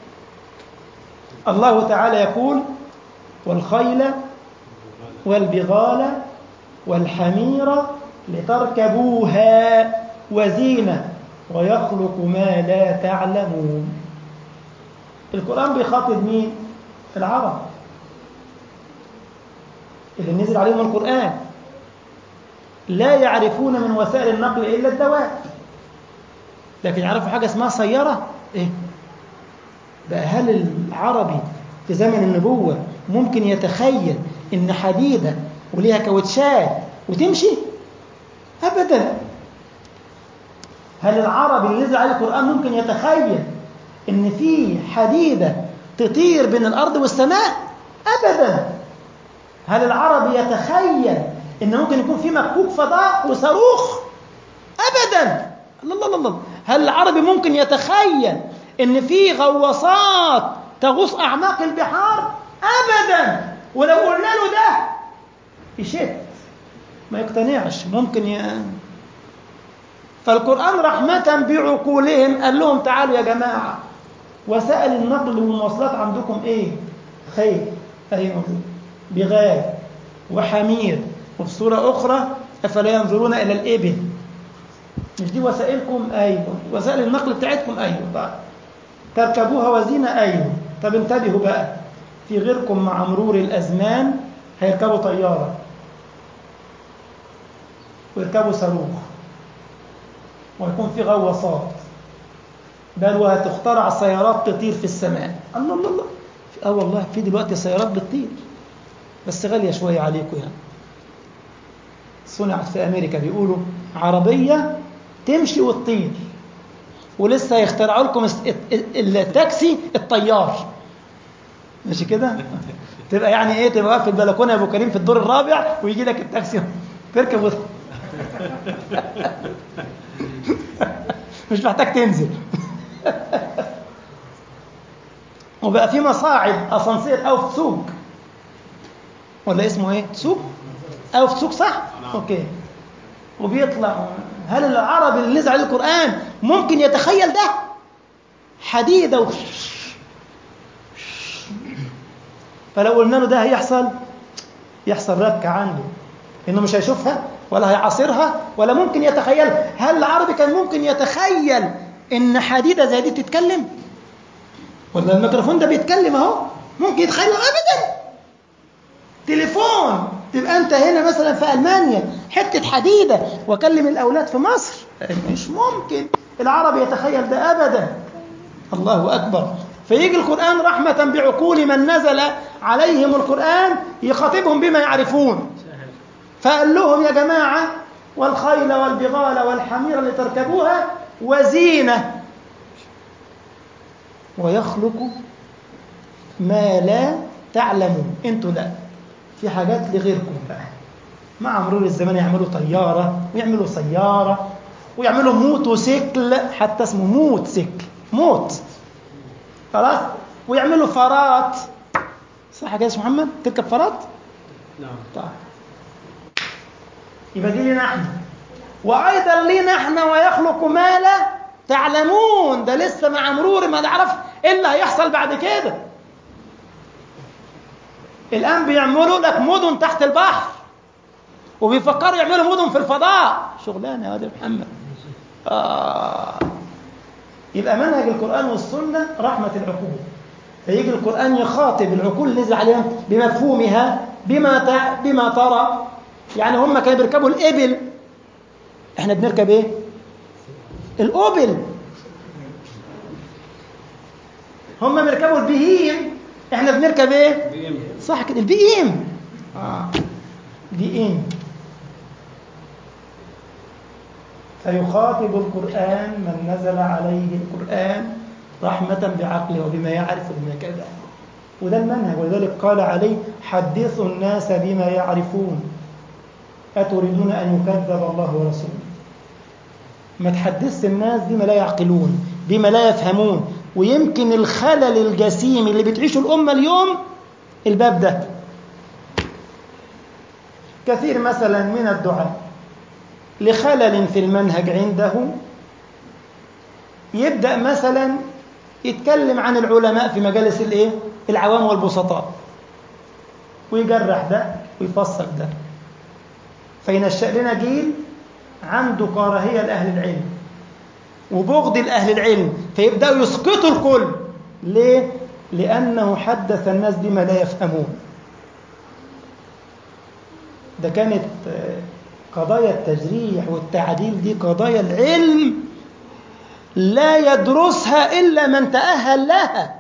الله تعالى يقول: والخيل والبغال والحمير لتركبوها وزينة ويخلق ما لا تعلمون. القرآن بيخاطب مين؟ العرب. اللي نزل عليهم القرآن لا يعرفون من وسائل النقل إلا الدواب، لكن يعرفوا حاجة اسمها سيارة. إيه بقى؟ هل العربي في زمن النبوة ممكن يتخيل إن حديدة وليها كاوتشات وتمشي؟ أبدا. هل العربي اللي نزل عليه القرآن ممكن يتخيل إن في حديدة تطير بين الأرض والسماء؟ أبدا. هل العربي يتخيل إن ممكن يكون في مكوك فضاء وصاروخ؟ أبدا. الله الله الله. هل العربي ممكن يتخيل إن في غواصات تغوص أعماق البحار؟ أبدا. ولو قلنا له ده يشت، ما يقتنعش. ممكن فالقرآن رحمة بعقولهم قال لهم تعالوا يا جماعة، وسائل النقل والمواصلات عندكم إيه؟ خيل، أهي موجود، بغال وحمير، وفي سورة أخرى أفلا ينظرون إلى الإبل. مش دي وسائلكم؟ أيوة. وسائل النقل بتاعتكم؟ أيوة. طيب تركبوها وزينة؟ أيوة. طب انتبهوا بقى، في غيركم مع مرور الأزمان هيركبوا طيارة ويركبوا صاروخ ويكون في غواصات، بل وهتخترع سيارات تطير في السماء. الله الله الله. والله في دلوقتي سيارات بتطير بس غالية شوية عليكم يعني. صنعت في أمريكا، بيقولوا عربية تمشي وتطير، ولسه يخترعوا لكم التاكسي الطيار. ماشي كده؟ تبقى يعني ايه؟ تبقى واقف في البلكونه يا ابو كريم في الدور الرابع ويجي لك التاكسي تركب مش محتاج تنزل. وبقى في مصاعد اسانسير او فسوق، ولا اسمه ايه؟ سوق او فسوق، صح؟ اوكي. وبيطلع. هل العربي اللي نزل عليه القرآن ممكن يتخيل ده؟ حديدة فلو قلنا له ده هيحصل، يحصل ربكة عنده، إنه مش هيشوفها ولا هيعاصرها ولا ممكن يتخيلها. هل العربي كان ممكن يتخيل إن حديدة زي دي تتكلم؟ ولا الميكروفون ده بيتكلم أهو، ممكن يتخيله؟ أبدا. تليفون، تبقى أنت هنا مثلا في ألمانيا حتة حديدة وأكلم الأولاد في مصر، مش ممكن العربي يتخيل ده أبدا. الله أكبر. فيجي القرآن رحمة بعقول من نزل عليهم القرآن يخاطبهم بما يعرفون، فقال لهم يا جماعة والخيل والبغال والحمير لتركبوها وزينة ويخلق ما لا تعلمون. انتوا لا، في حاجات لغيركم بقى. مع مرور الزمان يعملوا طيارة ويعملوا سيارة ويعملوا موتوسيكل، حتى اسمه موتسيكل، موت، خلاص. ويعملوا فرات، صح كده يا محمد؟ تركب فرات؟ نعم. طيب يبقى دي لنا احنا، وايضا لنا احنا ويخلق ما لا تعلمون. ده لسه مع مرور ما نعرف ايه اللي هيحصل بعد كده. الان بيعملوا لك مدن تحت البحر وبيفكروا يعملوا مدن في الفضاء. شغلانه يا واد محمد. يبقى منهج القرآن والسنة رحمة العقول. فيجي القرآن يخاطب العقول اللي نزل عليهم بمفهومها، بما ترى. يعني هم كانوا بيركبوا الإبل، احنا بنركب ايه؟ الأوبل. هم بيركبوا البهيم، احنا بنركب ايه؟ صح كده، البهيم. بهيم. فيخاطب القرآن من نزل عليه القرآن رحمة بعقله وبما يعرف وبما كذا. وده المنهج. ولذلك قال عليه حدثوا الناس بما يعرفون أتريدون أن يكذب الله ورسوله. ما تحدث الناس بما لا يعقلون، بما لا يفهمون. ويمكن الخلل الجسيم اللي بتعيشه الأمة اليوم الباب ده. كثير مثلا من الدعاء لخلل في المنهج عنده يبدأ مثلا يتكلم عن العلماء في مجالس العوام والبسطاء، ويجرح ده ويفسر ده، فينشأ لنا جيل عنده كراهية لأهل العلم وبغض لأهل العلم، فيبدأوا يسقطوا الكل. ليه؟ لأنه حدث الناس بما لا يفهمون. ده كانت قضايا التجريح والتعديل دي قضايا العلم لا يدرسها إلا من تأهل لها.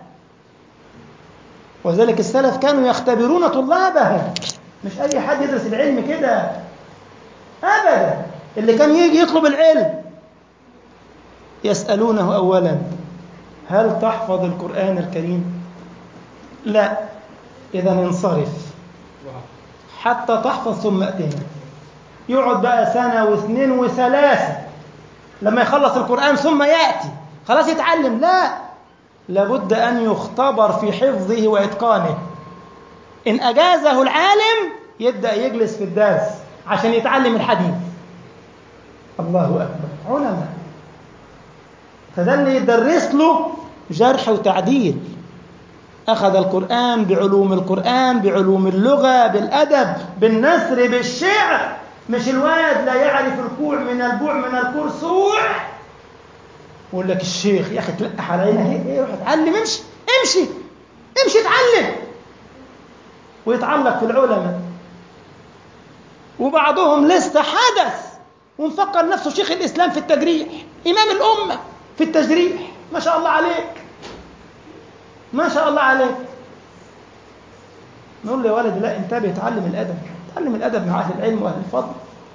وذلك السلف كانوا يختبرون طلابهم، مش أي حد يدرس العلم كده أبدا. اللي كان يجي يطلب العلم يسألونه أولا: هل تحفظ القرآن الكريم؟ لا. إذا انصرف حتى تحفظ ثم أتنا. يقعد بقى سنة واثنين وثلاثة لما يخلص القرآن ثم يأتي خلاص يتعلم. لا، لابد أن يختبر في حفظه وإتقانه. إن أجازه العالم يبدأ يجلس في الدرس عشان يتعلم الحديث. الله أكبر، علماء. فده اللي يدرس له جرح وتعديل. أخذ القرآن بعلوم القرآن، بعلوم اللغة، بالأدب، بالنثر، بالشعر. مش الواد لا يعرف الكوع من البوع من الكرسوع ويقول لك الشيخ يا أخي تلقح علينا إيه روح اتعلم، امشي امشي امشي اتعلم، ويتعلق في العلماء. وبعضهم لسه حدث ومفكر نفسه شيخ الإسلام في التجريح، إمام الأمة في التجريح. ما شاء الله عليك، ما شاء الله عليك. نقول له يا ولد لا، انتبه، تعلم الأدب، تعلم الأدب مع أهل العلم وأهل الفضل.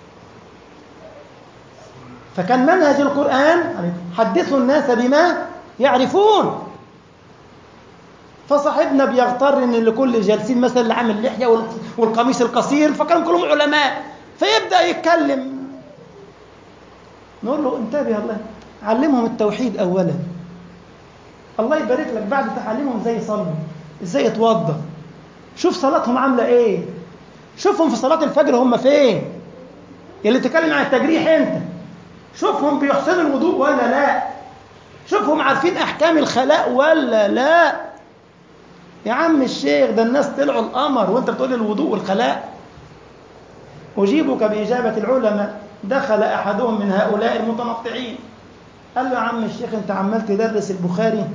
فكان منهج القرآن حدثوا الناس بما يعرفون. فصاحبنا بيغتر ان لكل جالسين مثلا اللي عامل اللحيه والقميص القصير فكانوا كلهم علماء، فيبدا يتكلم. نقول له انتبه، الله علمهم التوحيد اولا. الله يبارك لك بعد تعلمهم ازاي يصلوا، ازاي يتوضا. شوف صلاتهم عامله ايه، شوفهم في صلاه الفجر هم فين. اللي تتكلم عن التجريح انت، شوفهم بيحسنوا الوضوء ولا لا، شوفهم عارفين احكام الخلاء ولا لا. يا عم الشيخ ده الناس طلعوا القمر وانت بتقول الوضوء والخلاء. أجيبك بإجابة العلماء. دخل أحدهم من هؤلاء المتنطعين قال له: يا عم الشيخ انت عمال تدرس البخاري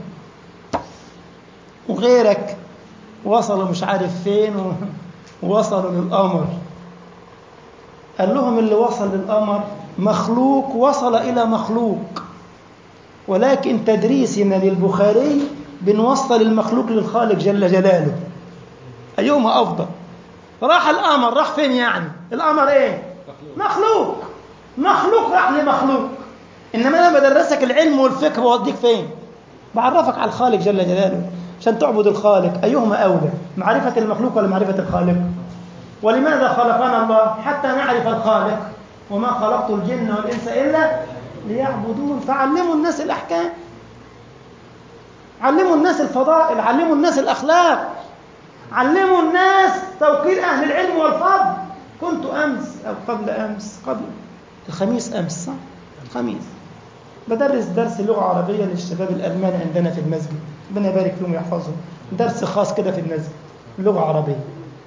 وغيرك وصلوا مش عارف فين ووصلوا للقمر. قال لهم: اللي وصل للقمر مخلوق وصل إلى مخلوق، ولكن تدريسنا للبخاري بنوصل المخلوق للخالق جل جلاله. أيهما أفضل؟ راح القمر، راح فين يعني؟ القمر إيه؟ مخلوق. مخلوق راح لمخلوق. إنما أنا بدرسك العلم والفقه بوديك فين؟ بعرفك على الخالق جل جلاله عشان تعبد الخالق. أيهما أولى؟ معرفة المخلوق ولا معرفة الخالق؟ ولماذا خلقنا الله؟ حتى نعرف الخالق. وما خلقت الجن والإنس إلا ليعبدون. فعلموا الناس الأحكام، علموا الناس الفضائل، علموا الناس الأخلاق، علموا الناس توقير أهل العلم والفضل. كنت أمس أو قبل أمس، قبل الخميس أمس، صح؟ الخميس بدرس درس لغة عربية للشباب الألمان عندنا في المسجد، ربنا يبارك لهم ويحفظهم. درس خاص كده في المسجد لغة عربية.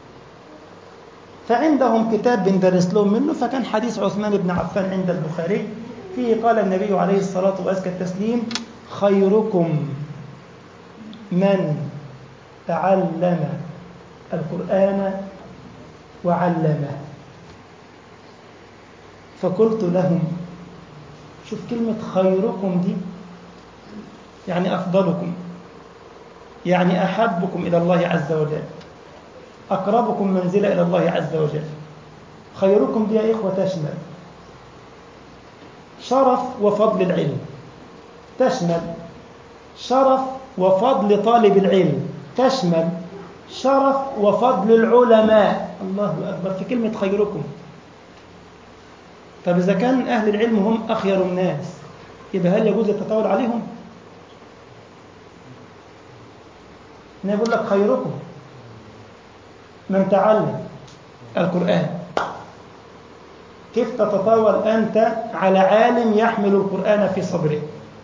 فعندهم كتاب بندرس لهم منه، فكان حديث عثمان بن عفان عند البخاري فيه قال النبي عليه الصلاة وأزكى التسليم: خيركم من تعلم القرآن وعلمه. فقلت لهم، شوف كلمة خيركم دي يعني أفضلكم، يعني أحبكم إلى الله عز وجل، أقربكم منزلة إلى الله عز وجل. خيركم دي يا إخوة تشمل شرف وفضل العلم، تشمل شرف وفضل طالب العلم، تشمل شرف وفضل العلماء. الله أكبر في كلمة خيركم. طب إذا كان أهل العلم هم أخير الناس، يبقى هل يجوز التطاول عليهم؟ أنا أقول لك خيركم من تعلم القرآن. كيف تتطاول أنت على عالم يحمل القرآن في صدره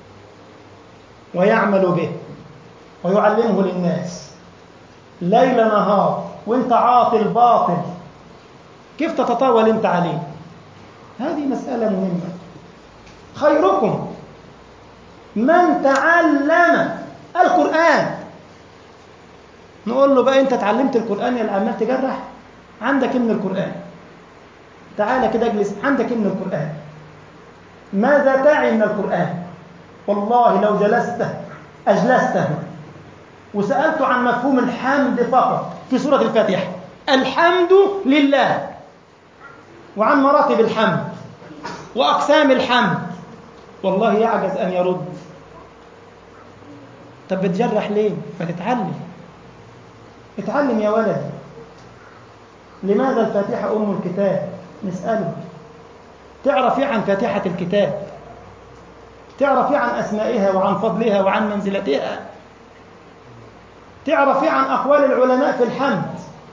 ويعمل به ويعلمه للناس ليل نهار وانت عاطل باطل؟ كيف تتطاول انت عليه؟ هذه مسألة مهمة. خيركم من تعلم القرآن. نقول له بقى انت تعلمت القرآن يا اللي عمال تجرح؟ عندك من القرآن تعال كده اجلس عندك من القرآن، ماذا تعي من القرآن؟ والله لو أجلسته وسألت عن مفهوم الحمد فقط في سورة الفاتحة، الحمد لله، وعن مراتب الحمد وأقسام الحمد، والله يعجز أن يرد. طب بتجرح ليه؟ فتتعلم. اتعلم يا ولدي. لماذا الفاتحة أم الكتاب؟ نسأله. تعرف عن فاتحة الكتاب، تعرف عن أسمائها وعن فضلها وعن منزلتها، تعرف عن أقوال العلماء في الحمد،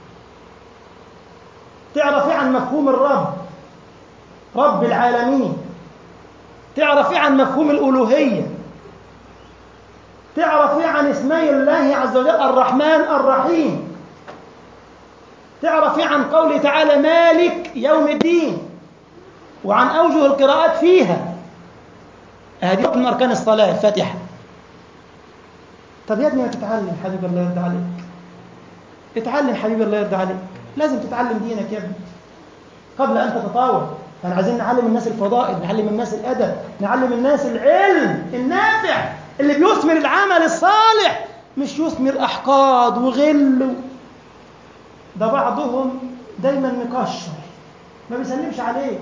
تعرف عن مفهوم الرب، رب العالمين، تعرف عن مفهوم الألوهية، تعرف عن اسمي الله عز وجل الرحمن الرحيم، تعرف عن قوله تعالى مالك يوم الدين، وعن أوجه القراءات فيها. هذه من أركان الصلاة الفاتحة. طب يا ابني ما تتعلم حبيبي الله يرضى عليك، اتعلم حبيبي الله يرضى عليك، لازم تتعلم دينك يا ابني قبل أن تتطاول. احنا عايزين نعلم الناس الفضائل، نعلم الناس الأدب، نعلم الناس العلم النافع اللي بيثمر العمل الصالح، مش يثمر أحقاد وغل. ده بعضهم دايما مكشر، ما بيسلمش عليك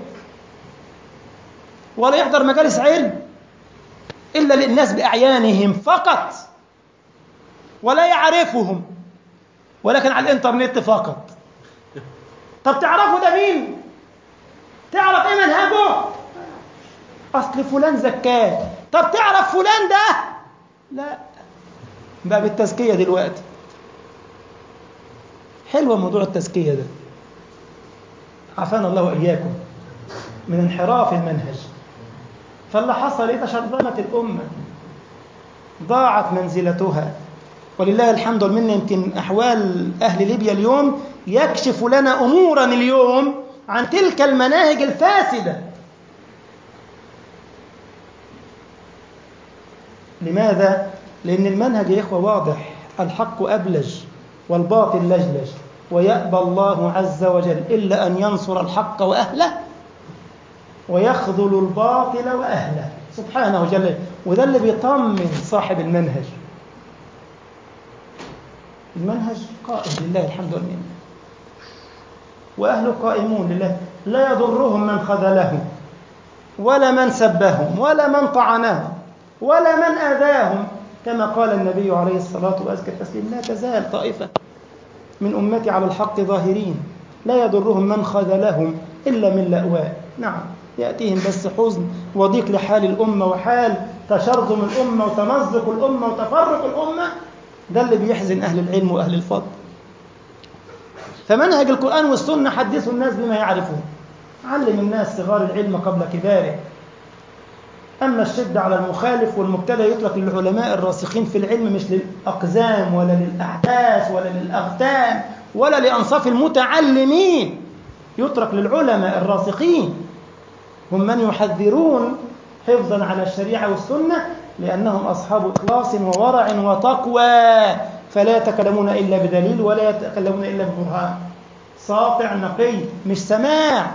ولا يحضر مجالس علم إلا للناس بأعيانهم فقط، ولا يعرفهم، ولكن على الإنترنت فقط. طب تعرفوا ده مين؟ تعرف إيه منهجه؟ أصل فلان زكاه. طب تعرف فلان ده؟ لا، بقى بالتزكية دلوقتي. حلوة موضوع التزكية ده، عافانا الله وإياكم من انحراف المنهج. فاللي حصل إيه؟ تشرذمت الأمة، ضاعت منزلتها. ولله الحمد والمنة. يمكن أحوال أهل ليبيا اليوم يكشف لنا أمورا اليوم عن تلك المناهج الفاسدة. لماذا؟ لأن المنهج يا إخوة واضح، الحق أبلج والباطل لجلج، ويأبى الله عز وجل إلا أن ينصر الحق وأهله ويخذل الباطل وأهله سبحانه وجل. وده اللي بيطمن صاحب المنهج. المنهج قائم لله الحمد والمنة، وأهله قائمون لله، لا يضرهم من خذلهم ولا من سبهم ولا من طعنهم ولا من آذاهم، كما قال النبي عليه الصلاة والسلام لا تزال طائفة من أمتي على الحق ظاهرين لا يضرهم من خذلهم إلا من لأواء. نعم، يأتيهم بس حزن وضيق لحال الأمة وحال تشرذم الأمة وتمزق الأمة وتفرق الأمة، ده اللي بيحزن أهل العلم وأهل الفضل. فمنهج القرآن والسنة حدثوا الناس بما يعرفون، علم الناس صغار العلم قبل كباره. أما الشدة على المخالف والمبتدع يترك للعلماء الراسخين في العلم، مش للأقزام ولا للأحداث ولا للأغتام ولا لأنصاف المتعلمين، يترك للعلماء الراسخين، هم من يحذرون حفظا على الشريعة والسنة، لأنهم أصحاب إخلاص وورع وتقوى، فلا يتكلمون إلا بدليل ولا يتكلمون إلا ببرهان ساطع نقي، مش سماع.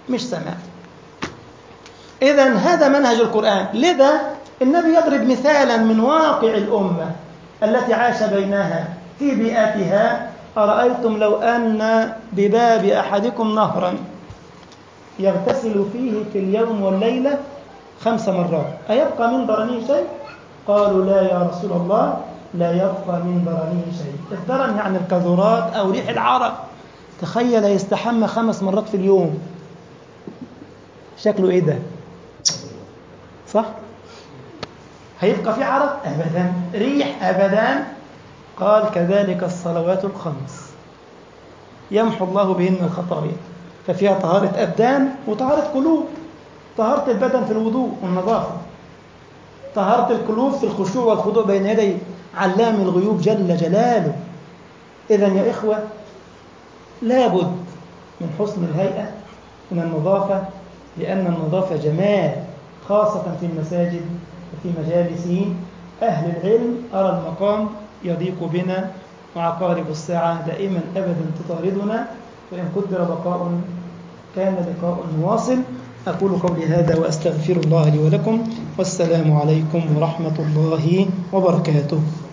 إذن هذا منهج القرآن. لذا النبي يضرب مثالا من واقع الأمة التي عاش بينها في بيئتها. أرأيتم لو أن بباب أحدكم نهرا يغتسل فيه في اليوم والليلة 5 مرات، أيبقى من درنه شيء؟ قالوا لا يا رسول الله، لا يبقى من درنه شيء. الدرن يعني الكذورات أو ريح العرق. تخيل يستحمى 5 مرات في اليوم، شكله إيه ده؟ صح؟ هيبقى في عرق؟ أبدا. ريح؟ أبدا. قال كذلك الصلوات الخمس يمحو الله بهن الخطايا، ففيها طهارة أبدان وطهارة قلوب. طهارة البدن في الوضوء والنظافة، طهارة القلوب في الخشوع والخضوع بين يدي علام الغيوب جل جلاله. إذن يا إخوة لابد من حسن الهيئة، من النظافة، لأن النظافة جمال، خاصة في المساجد وفي مجالس أهل العلم. أرى المقام يضيق بنا وعقارب الساعة دائما أبدا تطاردنا، وإن قدر بقاء كان لقاء واصل. أقول قولي هذا وأستغفر الله لي ولكم، والسلام عليكم ورحمة الله وبركاته.